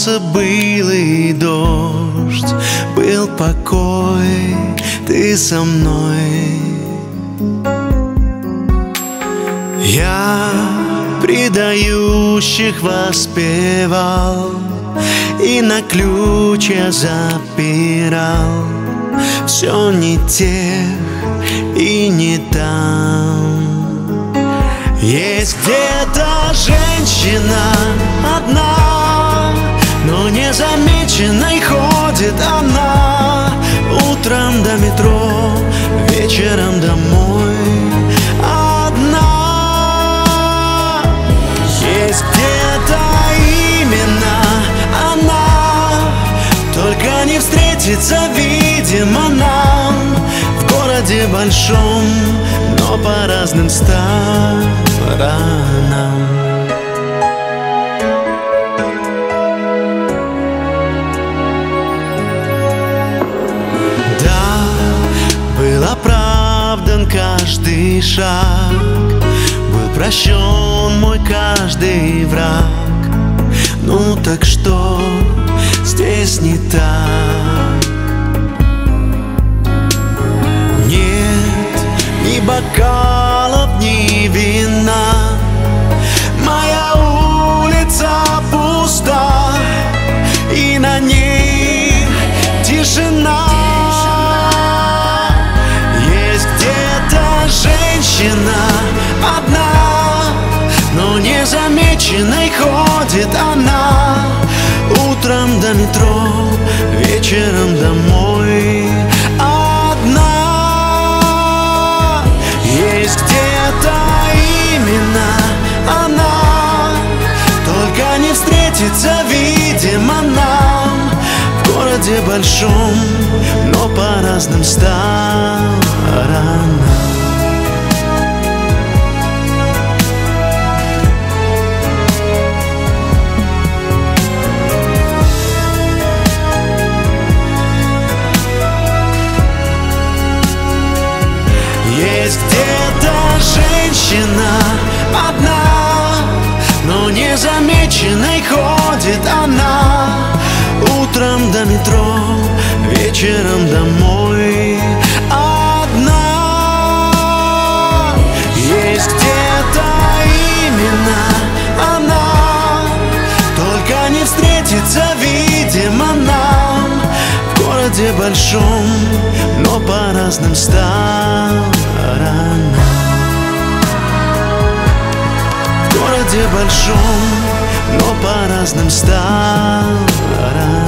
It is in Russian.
солнце, был и дождь, был покой, ты со мной. Я предающих воспевал и на ключ я запирал. Все не тех и не там. Есть где-то женщина одна, но незамеченной ходит она. Утром до метро, вечером домой одна. Есть где-то именно она, только не встретится, видимо, нам в городе большом, но по разным сторонам. Да, был оправдан каждый шаг, был прощен мой каждый враг. Ну так что здесь не так? Нет ни бокалов, ни вина, моя улица пуста, и на ней тишина. Есть где-то женщина одна, но незамеченной ходит она. Утром до метро, вечером домой одна. Есть где-то именно она, только не встретится, видимо, нам в городе большом, но по разным сторонам. Есть где-то женщина одна, но незамеченной ходит она. Утром до метро, вечером домой одна. Есть где-то именно она, только не встретится, видимо, нам в городе большом, но по разным сторонам. В городе большом, но по разным сторонам.